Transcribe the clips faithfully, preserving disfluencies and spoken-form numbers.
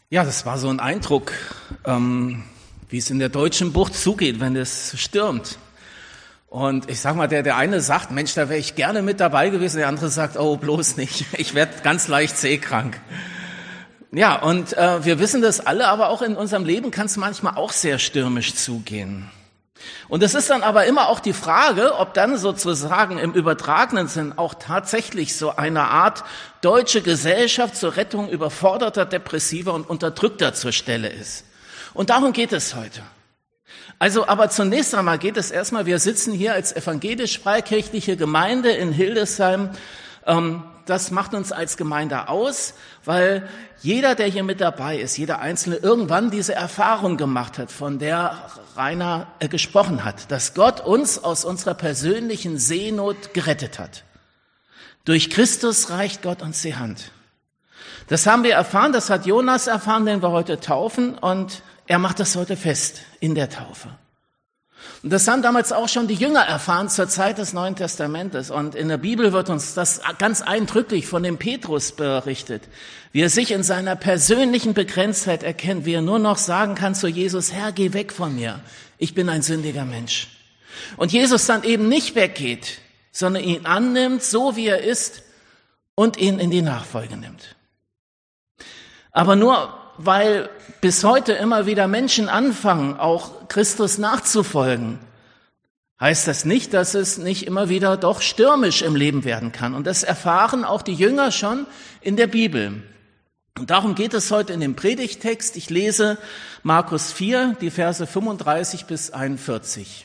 Ja, das war so ein Eindruck, ähm, wie es in der deutschen Bucht zugeht, wenn es stürmt. Und ich sag mal, der, der eine sagt, Mensch, da wäre ich gerne mit dabei gewesen. Der andere sagt, oh, bloß nicht. Ich werde ganz leicht seekrank. Ja, und äh, wir wissen das alle, aber auch in unserem Leben kann es manchmal auch sehr stürmisch zugehen. Und es ist dann aber immer auch die Frage, ob dann sozusagen im übertragenen Sinn auch tatsächlich so eine Art deutsche Gesellschaft zur Rettung überforderter, depressiver und unterdrückter zur Stelle ist. Und darum geht es heute. Also, aber zunächst einmal geht es erstmal, wir sitzen hier als evangelisch-freikirchliche Gemeinde in Hildesheim. Ähm, das macht uns als Gemeinde aus, weil jeder, der hier mit dabei ist, jeder Einzelne irgendwann diese Erfahrung gemacht hat, von der Rainer äh, gesprochen hat, dass Gott uns aus unserer persönlichen Seenot gerettet hat. Durch Christus reicht Gott uns die Hand. Das haben wir erfahren, das hat Jonas erfahren, den wir heute taufen, und er macht das heute fest in der Taufe. Und das haben damals auch schon die Jünger erfahren zur Zeit des Neuen Testamentes. Und in der Bibel wird uns das ganz eindrücklich von dem Petrus berichtet, wie er sich in seiner persönlichen Begrenztheit erkennt, wie er nur noch sagen kann zu Jesus, Herr, geh weg von mir, ich bin ein sündiger Mensch. Und Jesus dann eben nicht weggeht, sondern ihn annimmt, so wie er ist, und ihn in die Nachfolge nimmt. Aber nur weil bis heute immer wieder Menschen anfangen, auch Christus nachzufolgen, heißt das nicht, dass es nicht immer wieder doch stürmisch im Leben werden kann. Und das erfahren auch die Jünger schon in der Bibel. Und darum geht es heute in dem Predigttext. Ich lese Markus vier, die Verse fünfunddreißig bis einundvierzig.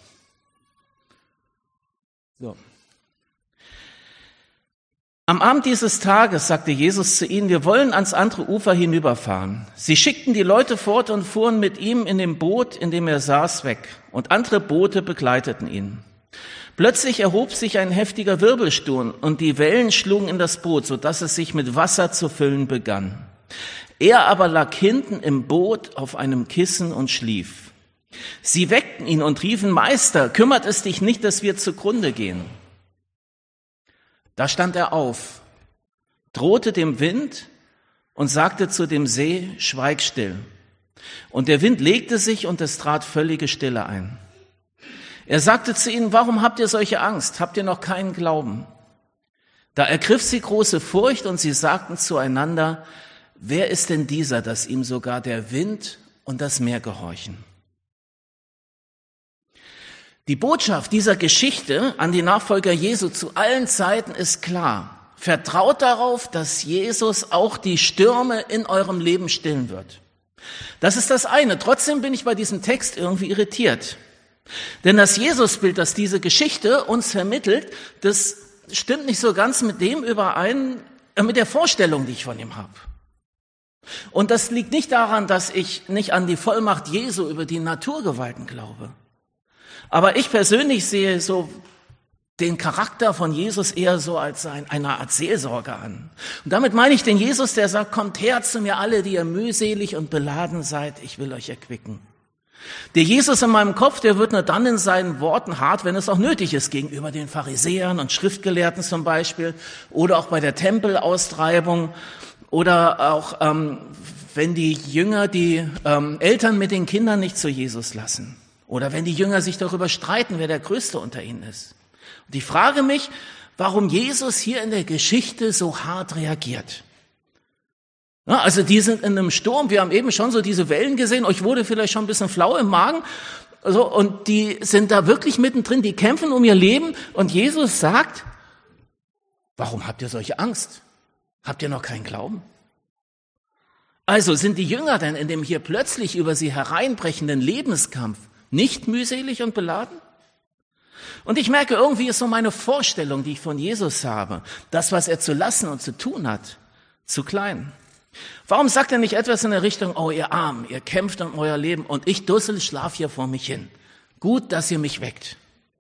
So. Am Abend dieses Tages sagte Jesus zu ihnen, wir wollen ans andere Ufer hinüberfahren. Sie schickten die Leute fort und fuhren mit ihm in dem Boot, in dem er saß, weg. Und andere Boote begleiteten ihn. Plötzlich erhob sich ein heftiger Wirbelsturm und die Wellen schlugen in das Boot, sodass es sich mit Wasser zu füllen begann. Er aber lag hinten im Boot auf einem Kissen und schlief. Sie weckten ihn und riefen, Meister, kümmert es dich nicht, dass wir zugrunde gehen? Da stand er auf, drohte dem Wind und sagte zu dem See, schweig still. Und der Wind legte sich und es trat völlige Stille ein. Er sagte zu ihnen, warum habt ihr solche Angst? Habt ihr noch keinen Glauben? Da ergriff sie große Furcht und sie sagten zueinander, wer ist denn dieser, dass ihm sogar der Wind und das Meer gehorchen? Die Botschaft dieser Geschichte an die Nachfolger Jesu zu allen Zeiten ist klar. Vertraut darauf, dass Jesus auch die Stürme in eurem Leben stillen wird. Das ist das eine. Trotzdem bin ich bei diesem Text irgendwie irritiert. Denn das Jesusbild, das diese Geschichte uns vermittelt, das stimmt nicht so ganz mit dem überein, äh, mit der Vorstellung, die ich von ihm habe. Und das liegt nicht daran, dass ich nicht an die Vollmacht Jesu über die Naturgewalten glaube. Aber ich persönlich sehe so den Charakter von Jesus eher so als ein, eine Art Seelsorger an. Und damit meine ich den Jesus, der sagt, kommt her zu mir alle, die ihr mühselig und beladen seid, ich will euch erquicken. Der Jesus in meinem Kopf, der wird nur dann in seinen Worten hart, wenn es auch nötig ist, gegenüber den Pharisäern und Schriftgelehrten zum Beispiel, oder auch bei der Tempelaustreibung, oder auch ähm, wenn die Jünger die ähm, Eltern mit den Kindern nicht zu Jesus lassen. Oder wenn die Jünger sich darüber streiten, wer der Größte unter ihnen ist. Und ich frage mich, warum Jesus hier in der Geschichte so hart reagiert. Ja, also die sind in einem Sturm, wir haben eben schon so diese Wellen gesehen, euch wurde vielleicht schon ein bisschen flau im Magen. Also, und die sind da wirklich mittendrin, die kämpfen um ihr Leben. Und Jesus sagt, warum habt ihr solche Angst? Habt ihr noch keinen Glauben? Also sind die Jünger denn in dem hier plötzlich über sie hereinbrechenden Lebenskampf nicht mühselig und beladen? Und ich merke, irgendwie ist so meine Vorstellung, die ich von Jesus habe, das, was er zu lassen und zu tun hat, zu klein. Warum sagt er nicht etwas in der Richtung, oh ihr Armen, ihr kämpft um euer Leben und ich Dussel schlaf hier vor mich hin. Gut, dass ihr mich weckt.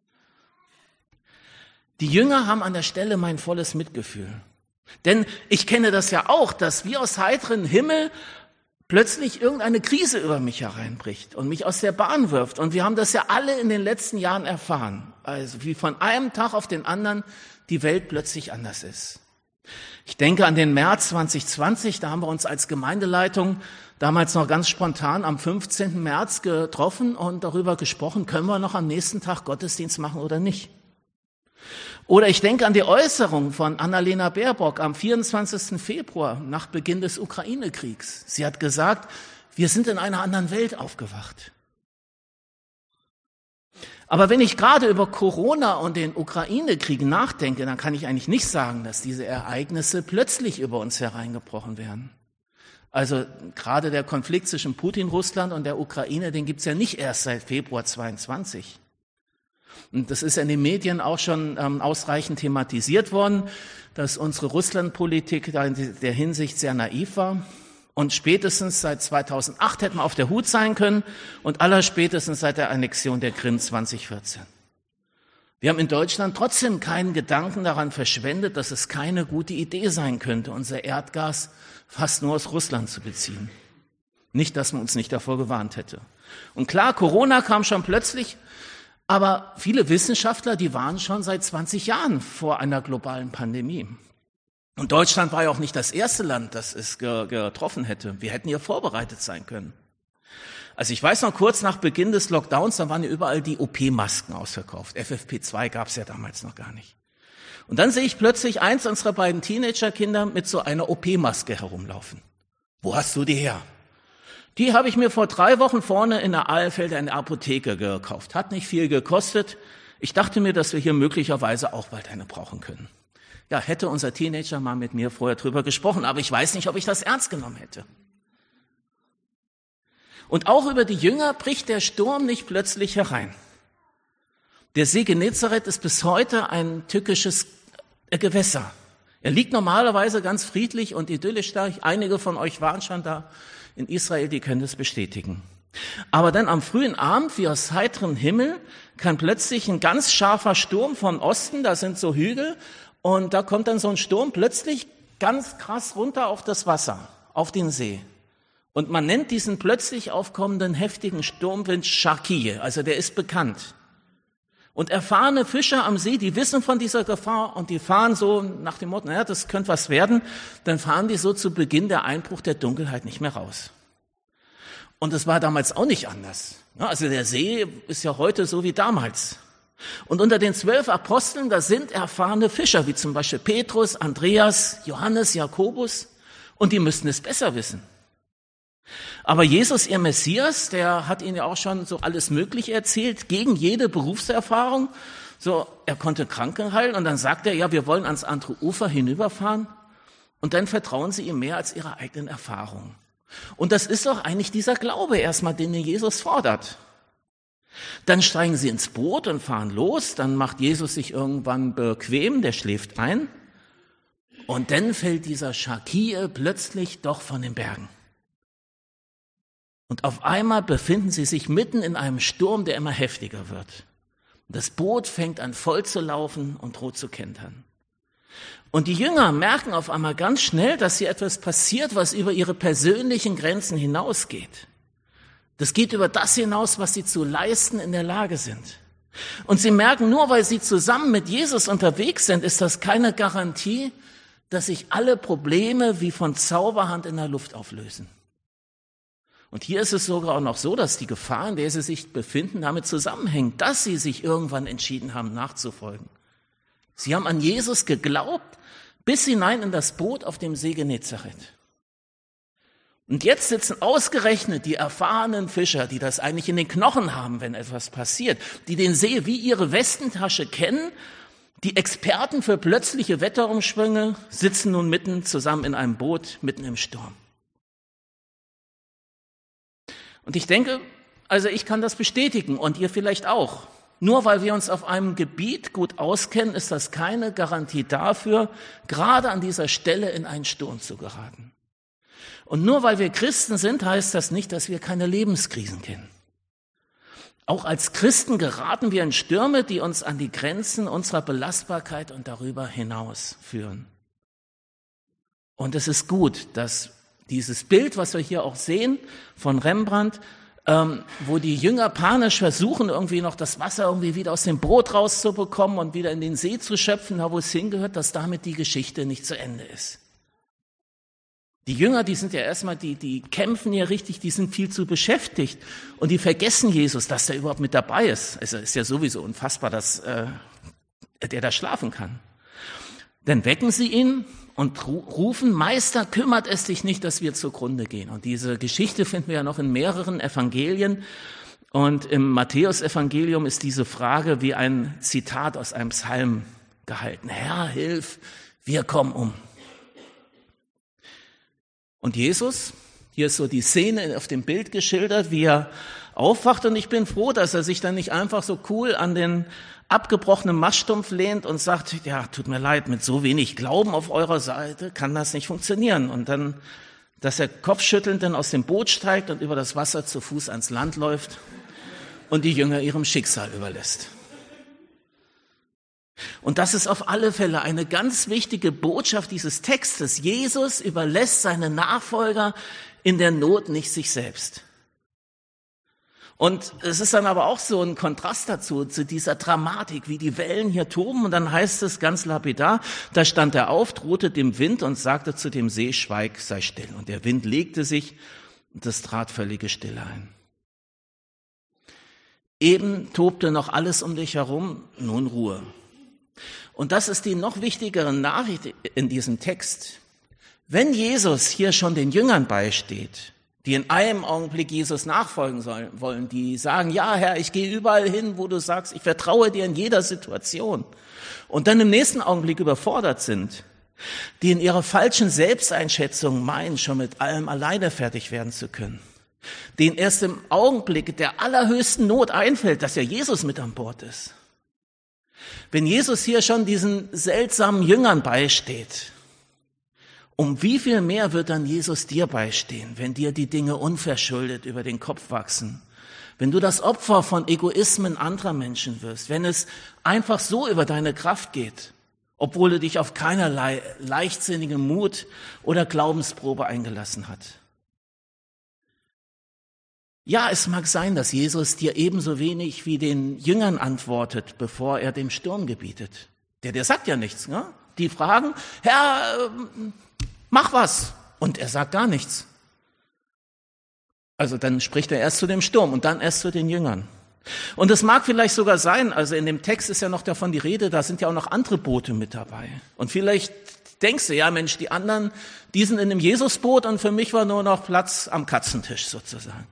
Die Jünger haben an der Stelle mein volles Mitgefühl. Denn ich kenne das ja auch, dass wie aus heiterem Himmel plötzlich irgendeine Krise über mich hereinbricht und mich aus der Bahn wirft. Und wir haben das ja alle in den letzten Jahren erfahren. Also wie von einem Tag auf den anderen die Welt plötzlich anders ist. Ich denke an den März zwanzig zwanzig, da haben wir uns als Gemeindeleitung damals noch ganz spontan am fünfzehnten März getroffen und darüber gesprochen, können wir noch am nächsten Tag Gottesdienst machen oder nicht. Oder ich denke an die Äußerung von Annalena Baerbock am vierundzwanzigsten Februar nach Beginn des Ukraine-Kriegs. Sie hat gesagt, wir sind in einer anderen Welt aufgewacht. Aber wenn ich gerade über Corona und den Ukraine-Krieg nachdenke, dann kann ich eigentlich nicht sagen, dass diese Ereignisse plötzlich über uns hereingebrochen wären. Also gerade der Konflikt zwischen Putin, Russland und der Ukraine, den gibt's ja nicht erst seit Februar zweiundzwanzig. Und das ist in den Medien auch schon ähm, ausreichend thematisiert worden, dass unsere Russlandpolitik da in der Hinsicht sehr naiv war. Und spätestens seit zweitausendacht hätten wir auf der Hut sein können und allerspätestens seit der Annexion der Krim zweitausendvierzehn. Wir haben in Deutschland trotzdem keinen Gedanken daran verschwendet, dass es keine gute Idee sein könnte, unser Erdgas fast nur aus Russland zu beziehen. Nicht, dass man uns nicht davor gewarnt hätte. Und klar, Corona kam schon plötzlich, aber viele Wissenschaftler, die waren schon seit zwanzig Jahren vor einer globalen Pandemie. Und Deutschland war ja auch nicht das erste Land, das es getroffen hätte. Wir hätten ja vorbereitet sein können. Also ich weiß noch, kurz nach Beginn des Lockdowns, da waren ja überall die O P-Masken ausverkauft. F F P zwei gab es ja damals noch gar nicht. Und dann sehe ich plötzlich eins unserer beiden Teenagerkinder mit so einer O P-Maske herumlaufen. Wo hast du die her? Die habe ich mir vor drei Wochen vorne in der Ahlenfelder in der Apotheke gekauft. Hat nicht viel gekostet. Ich dachte mir, dass wir hier möglicherweise auch bald eine brauchen können. Ja, hätte unser Teenager mal mit mir vorher drüber gesprochen, aber ich weiß nicht, ob ich das ernst genommen hätte. Und auch über die Jünger bricht der Sturm nicht plötzlich herein. Der See Genezareth ist bis heute ein tückisches Gewässer. Er liegt normalerweise ganz friedlich und idyllisch da. Einige von euch waren schon da in Israel, die können das bestätigen. Aber dann am frühen Abend, wie aus heiterem Himmel, kann plötzlich ein ganz scharfer Sturm von Osten, da sind so Hügel, und da kommt dann so ein Sturm plötzlich ganz krass runter auf das Wasser, auf den See. Und man nennt diesen plötzlich aufkommenden heftigen Sturmwind Sharkiye, also der ist bekannt. Und erfahrene Fischer am See, die wissen von dieser Gefahr und die fahren so nach dem Motto, naja, das könnte was werden, dann fahren die so zu Beginn der Einbruch der Dunkelheit nicht mehr raus. Und das war damals auch nicht anders. Also der See ist ja heute so wie damals. Und unter den zwölf Aposteln, da sind erfahrene Fischer, wie zum Beispiel Petrus, Andreas, Johannes, Jakobus, und die müssten es besser wissen. Aber Jesus, ihr Messias, der hat ihnen ja auch schon so alles Mögliche erzählt, gegen jede Berufserfahrung. So, er konnte Kranke heilen und dann sagt er, ja, wir wollen ans andere Ufer hinüberfahren. Und dann vertrauen sie ihm mehr als ihrer eigenen Erfahrung. Und das ist doch eigentlich dieser Glaube erstmal, den Jesus fordert. Dann steigen sie ins Boot und fahren los, dann macht Jesus sich irgendwann bequem, der schläft ein und dann fällt dieser Sharkiye plötzlich doch von den Bergen. Und auf einmal befinden sie sich mitten in einem Sturm, der immer heftiger wird. Das Boot fängt an voll zu laufen und droht zu kentern. Und die Jünger merken auf einmal ganz schnell, dass hier etwas passiert, was über ihre persönlichen Grenzen hinausgeht. Das geht über das hinaus, was sie zu leisten in der Lage sind. Und sie merken, nur weil sie zusammen mit Jesus unterwegs sind, ist das keine Garantie, dass sich alle Probleme wie von Zauberhand in der Luft auflösen. Und hier ist es sogar auch noch so, dass die Gefahr, in der sie sich befinden, damit zusammenhängt, dass sie sich irgendwann entschieden haben, nachzufolgen. Sie haben an Jesus geglaubt, bis hinein in das Boot auf dem See Genezareth. Und jetzt sitzen ausgerechnet die erfahrenen Fischer, die das eigentlich in den Knochen haben, wenn etwas passiert, die den See wie ihre Westentasche kennen, die Experten für plötzliche Wetterumschwünge, sitzen nun mitten zusammen in einem Boot, mitten im Sturm. Und ich denke, also ich kann das bestätigen und ihr vielleicht auch. Nur weil wir uns auf einem Gebiet gut auskennen, ist das keine Garantie dafür, gerade an dieser Stelle in einen Sturm zu geraten. Und nur weil wir Christen sind, heißt das nicht, dass wir keine Lebenskrisen kennen. Auch als Christen geraten wir in Stürme, die uns an die Grenzen unserer Belastbarkeit und darüber hinaus führen. Und es ist gut, dass dieses Bild, was wir hier auch sehen von Rembrandt, ähm, wo die Jünger panisch versuchen, irgendwie noch das Wasser irgendwie wieder aus dem Brot rauszubekommen und wieder in den See zu schöpfen, da wo es hingehört, dass damit die Geschichte nicht zu Ende ist. Die Jünger, die sind ja erstmal, die, die kämpfen ja richtig, die sind viel zu beschäftigt und die vergessen Jesus, dass der überhaupt mit dabei ist. Also ist ja sowieso unfassbar, dass äh, der da schlafen kann. Dann wecken sie ihn und rufen, Meister, kümmert es dich nicht, dass wir zugrunde gehen. Und diese Geschichte finden wir ja noch in mehreren Evangelien. Und im Matthäus-Evangelium ist diese Frage wie ein Zitat aus einem Psalm gehalten. Herr, hilf, wir kommen um. Und Jesus, hier ist so die Szene auf dem Bild geschildert, wie er aufwacht. Und ich bin froh, dass er sich dann nicht einfach so cool an den abgebrochenen Maststumpf lehnt und sagt, ja, tut mir leid, mit so wenig Glauben auf eurer Seite kann das nicht funktionieren. Und dann, dass er kopfschüttelnd dann aus dem Boot steigt und über das Wasser zu Fuß ans Land läuft und die Jünger ihrem Schicksal überlässt. Und das ist auf alle Fälle eine ganz wichtige Botschaft dieses Textes. Jesus überlässt seine Nachfolger in der Not nicht sich selbst. Und es ist dann aber auch so ein Kontrast dazu, zu dieser Dramatik, wie die Wellen hier toben. Und dann heißt es ganz lapidar, da stand er auf, drohte dem Wind und sagte zu dem See, schweig, sei still. Und der Wind legte sich und es trat völlige Stille ein. Eben tobte noch alles um dich herum, nun Ruhe. Und das ist die noch wichtigere Nachricht in diesem Text. Wenn Jesus hier schon den Jüngern beisteht, die in einem Augenblick Jesus nachfolgen sollen, wollen, die sagen, ja Herr, ich gehe überall hin, wo du sagst, ich vertraue dir in jeder Situation. Und dann im nächsten Augenblick überfordert sind, die in ihrer falschen Selbsteinschätzung meinen, schon mit allem alleine fertig werden zu können. Denen erst im Augenblick der allerhöchsten Not einfällt, dass ja Jesus mit an Bord ist. Wenn Jesus hier schon diesen seltsamen Jüngern beisteht, um wie viel mehr wird dann Jesus dir beistehen, wenn dir die Dinge unverschuldet über den Kopf wachsen? Wenn du das Opfer von Egoismen anderer Menschen wirst, wenn es einfach so über deine Kraft geht, obwohl du dich auf keinerlei leichtsinnigen Mut oder Glaubensprobe eingelassen hat. Ja, es mag sein, dass Jesus dir ebenso wenig wie den Jüngern antwortet, bevor er dem Sturm gebietet. Der, der sagt ja nichts, ne? Die fragen, Herr, mach was. Und er sagt gar nichts. Also dann spricht er erst zu dem Sturm und dann erst zu den Jüngern. Und es mag vielleicht sogar sein, also in dem Text ist ja noch davon die Rede, da sind ja auch noch andere Boote mit dabei. Und vielleicht denkst du, ja Mensch, die anderen, die sind in einem Jesusboot und für mich war nur noch Platz am Katzentisch sozusagen.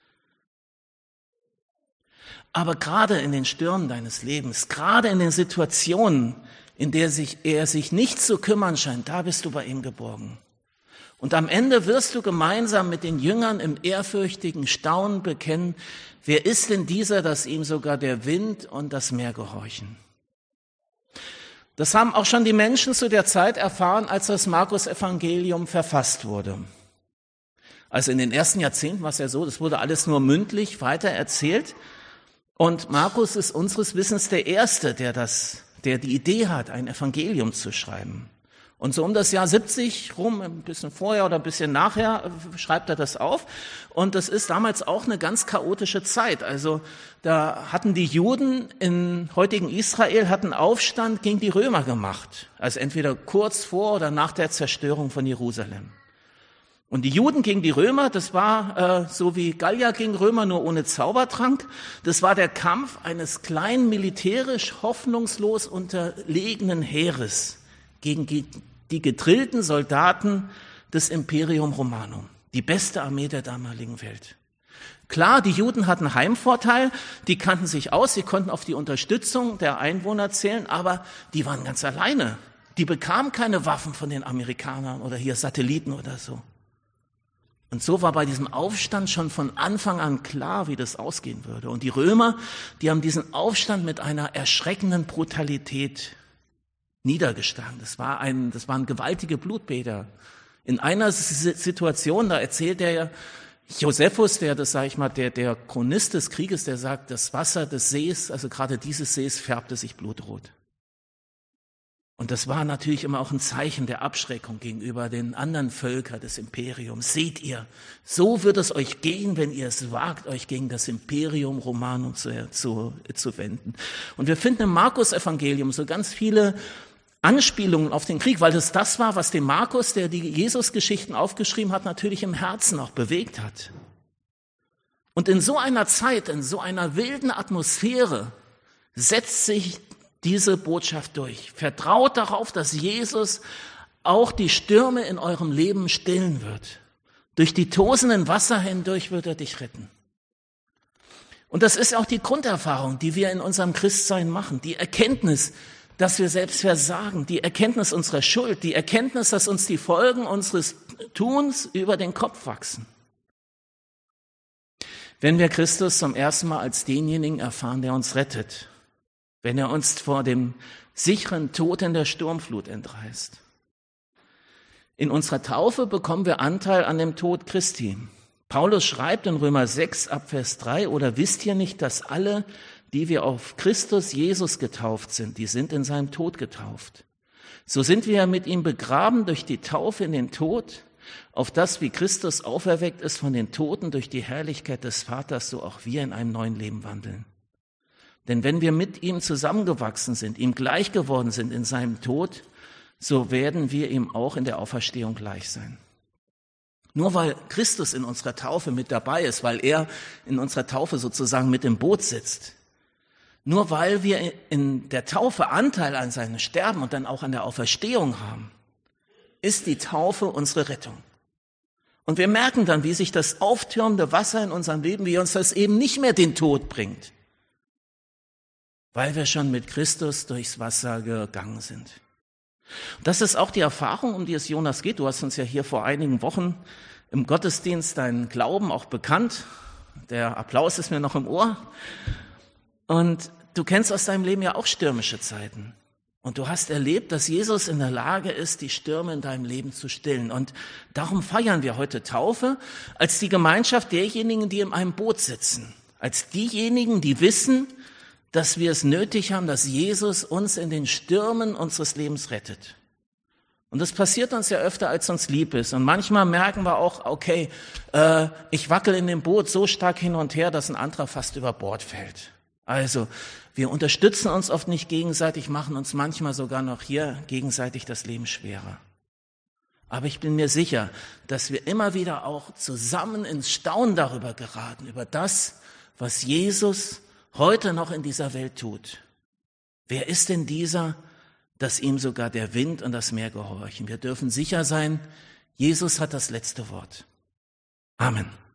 Aber gerade in den Stürmen deines Lebens, gerade in den Situationen, in der sich, er sich nicht zu kümmern scheint, da bist du bei ihm geborgen. Und am Ende wirst du gemeinsam mit den Jüngern im ehrfürchtigen Staunen bekennen, wer ist denn dieser, dass ihm sogar der Wind und das Meer gehorchen? Das haben auch schon die Menschen zu der Zeit erfahren, als das Markus-Evangelium verfasst wurde. Also in den ersten Jahrzehnten war es ja so, das wurde alles nur mündlich weiter erzählt. Und Markus ist unseres Wissens der Erste, der das, der die Idee hat, ein Evangelium zu schreiben. Und so um das Jahr siebzig rum, ein bisschen vorher oder ein bisschen nachher, schreibt er das auf. Und das ist damals auch eine ganz chaotische Zeit. Also da hatten die Juden in heutigen Israel hatten Aufstand gegen die Römer gemacht. Also entweder kurz vor oder nach der Zerstörung von Jerusalem. Und die Juden gegen die Römer, das war äh, so wie Gallier gegen Römer, nur ohne Zaubertrank. Das war der Kampf eines kleinen, militärisch hoffnungslos unterlegenen Heeres gegen die gedrillten Soldaten des Imperium Romanum, die beste Armee der damaligen Welt. Klar, die Juden hatten Heimvorteil, die kannten sich aus, sie konnten auf die Unterstützung der Einwohner zählen, aber die waren ganz alleine. Die bekamen keine Waffen von den Amerikanern oder hier Satelliten oder so. Und so war bei diesem Aufstand schon von Anfang an klar, wie das ausgehen würde. Und die Römer, die haben diesen Aufstand mit einer erschreckenden Brutalität niedergeschlagen. Das war ein, das waren gewaltige Blutbäder. In einer Situation, da erzählt der Josephus, der, das sage ich mal, der, der Chronist des Krieges, der sagt, das Wasser des Sees, also gerade dieses Sees, färbte sich blutrot. Und das war natürlich immer auch ein Zeichen der Abschreckung gegenüber den anderen Völkern des Imperiums. Seht ihr, so wird es euch gehen, wenn ihr es wagt, euch gegen das Imperium Romanum zu, zu, zu wenden. Und wir finden im Markus-Evangelium so ganz viele Anspielungen auf den Krieg, weil das das war, was den Markus, der die Jesus-Geschichten aufgeschrieben hat, natürlich im Herzen auch bewegt hat. Und in so einer Zeit, in so einer wilden Atmosphäre setzt sich diese Botschaft durch. Vertraut darauf, dass Jesus auch die Stürme in eurem Leben stillen wird. Durch die tosenden Wasser hindurch wird er dich retten. Und das ist auch die Grunderfahrung, die wir in unserem Christsein machen. Die Erkenntnis, dass wir selbst versagen. Die Erkenntnis unserer Schuld. Die Erkenntnis, dass uns die Folgen unseres Tuns über den Kopf wachsen. Wenn wir Christus zum ersten Mal als denjenigen erfahren, der uns rettet, wenn er uns vor dem sicheren Tod in der Sturmflut entreißt. In unserer Taufe bekommen wir Anteil an dem Tod Christi. Paulus schreibt in Römer sechs ab Vers drei, oder wisst ihr nicht, dass alle, die wir auf Christus Jesus getauft sind, die sind in seinem Tod getauft. So sind wir ja mit ihm begraben durch die Taufe in den Tod, auf das, wie Christus auferweckt ist von den Toten durch die Herrlichkeit des Vaters, so auch wir in einem neuen Leben wandeln. Denn wenn wir mit ihm zusammengewachsen sind, ihm gleich geworden sind in seinem Tod, so werden wir ihm auch in der Auferstehung gleich sein. Nur weil Christus in unserer Taufe mit dabei ist, weil er in unserer Taufe sozusagen mit im Boot sitzt, nur weil wir in der Taufe Anteil an seinem Sterben und dann auch an der Auferstehung haben, ist die Taufe unsere Rettung. Und wir merken dann, wie sich das auftürmende Wasser in unserem Leben, wie uns das eben nicht mehr den Tod bringt, weil wir schon mit Christus durchs Wasser gegangen sind. Das ist auch die Erfahrung, um die es Jonas geht. Du hast uns ja hier vor einigen Wochen im Gottesdienst deinen Glauben auch bekannt. Der Applaus ist mir noch im Ohr. Und du kennst aus deinem Leben ja auch stürmische Zeiten. Und du hast erlebt, dass Jesus in der Lage ist, die Stürme in deinem Leben zu stillen. Und darum feiern wir heute Taufe als die Gemeinschaft derjenigen, die in einem Boot sitzen. Als diejenigen, die wissen, dass wir es nötig haben, dass Jesus uns in den Stürmen unseres Lebens rettet. Und das passiert uns ja öfter, als uns lieb ist. Und manchmal merken wir auch, okay, äh, ich wackel in dem Boot so stark hin und her, dass ein anderer fast über Bord fällt. Also, wir unterstützen uns oft nicht gegenseitig, machen uns manchmal sogar noch hier gegenseitig das Leben schwerer. Aber ich bin mir sicher, dass wir immer wieder auch zusammen ins Staunen darüber geraten, über das, was Jesus heute noch in dieser Welt tut. Wer ist denn dieser, dass ihm sogar der Wind und das Meer gehorchen? Wir dürfen sicher sein, Jesus hat das letzte Wort. Amen.